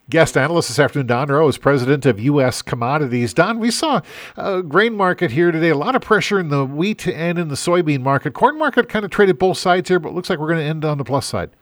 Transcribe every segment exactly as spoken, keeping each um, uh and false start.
Guest analyst this afternoon, Don Rose, president of U S Commodities. Don, we saw a grain market here today, a lot of pressure in the wheat and in the soybean market. Corn market kind of traded both sides here, but looks like we're going to end on the plus side.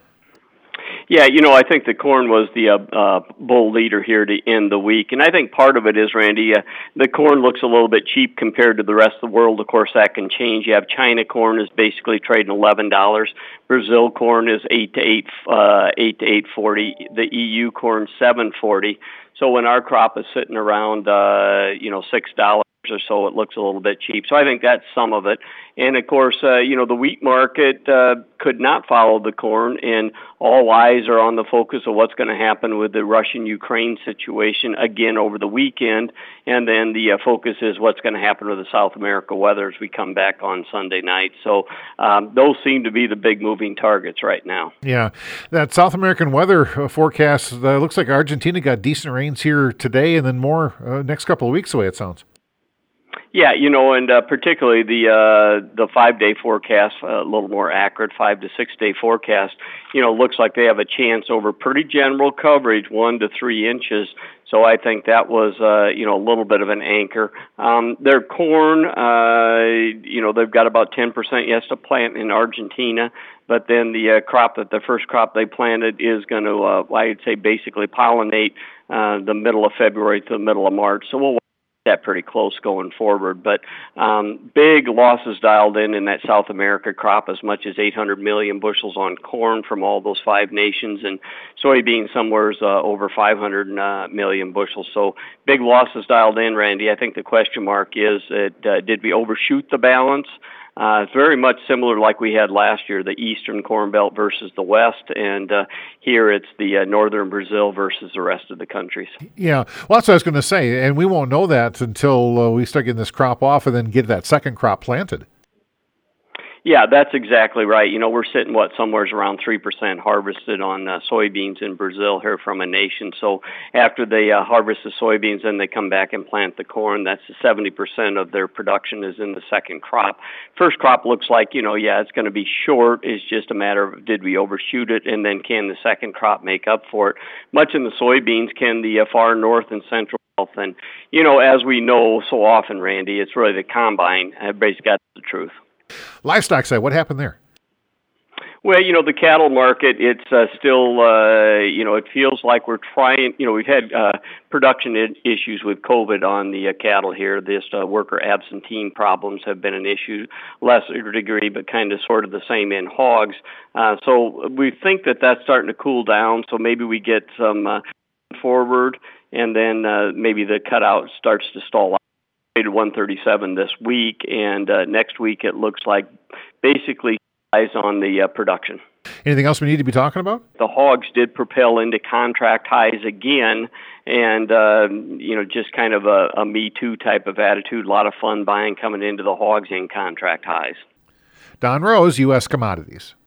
Yeah, you know, I think the corn was the uh, uh, bull leader here to end the week. And I think part of it is, Randy, uh, the corn looks a little bit cheap compared to the rest of the world. Of course, that can change. You have China corn is basically trading eleven dollars. Brazil corn is eight to eight, uh, eight to eight forty. The E U corn seven forty. So when our crop is sitting around, uh, you know, six dollars or so, it looks a little bit cheap. So I think that's some of it. And of course, uh, you know, the wheat market uh, could not follow the corn, and all eyes are on the focus of what's going to happen with the Russian-Ukraine situation again over the weekend. And then the uh, focus is what's going to happen with the South America weather as we come back on Sunday night. So um, those seem to be the big moving targets right now. Yeah, that South American weather forecast uh, looks like Argentina got decent rains here today, and then more uh, next couple of weeks, the way it sounds. Yeah, you know, and uh, particularly the uh, the five-day forecast, uh, a little more accurate, five to six-day forecast, you know, looks like they have a chance over pretty general coverage, one to three inches. So I think that was, uh, you know, a little bit of an anchor. Um, their corn, uh, you know, they've got about ten percent yes to plant in Argentina, but then the uh, crop that the first crop they planted is going to, uh, I'd say, basically pollinate uh, the middle of February to the middle of March. So we'll that pretty close going forward, but um, big losses dialed in in that South America crop, as much as eight hundred million bushels on corn from all those five nations, and soybeans somewhere uh, over five hundred uh, million bushels. So big losses dialed in, Randy. I think the question mark is, that, uh, did we overshoot the balance? Uh, it's very much similar like we had last year, the Eastern Corn Belt versus the West, and uh, here it's the uh, Northern Brazil versus the rest of the countries. Yeah, well, that's what I was going to say, and we won't know that until uh, we start getting this crop off and then get that second crop planted. Yeah, that's exactly right. You know, we're sitting, what, somewhere around three percent harvested on uh, soybeans in Brazil here from a nation. So after they uh, harvest the soybeans, then they come back and plant the corn. That's seventy percent of their production is in the second crop. First crop looks like, you know, yeah, it's going to be short. It's just a matter of did we overshoot it, and then can the second crop make up for it? Much in the soybeans, can the uh, far north and central South. And, you know, as we know so often, Randy, it's really the combine. Everybody's got the truth. Livestock side, what happened there? Well, you know, the cattle market, it's uh, still, uh, you know, it feels like we're trying, you know, we've had uh, production I- issues with COVID on the uh, cattle here. This uh, worker absentee problems have been an issue, lesser degree, but kind of sort of the same in hogs. Uh, so we think that that's starting to cool down, so maybe we get some uh, forward, and then uh, maybe the cutout starts to stall out. one thirty-seven this week, and uh, next week it looks like basically eyes on the uh, production. Anything else we need to be talking about? The hogs did propel into contract highs again, and uh, you know, just kind of a, a Me Too type of attitude. A lot of fun buying coming into the hogs in contract highs. Don Rose, U S Commodities.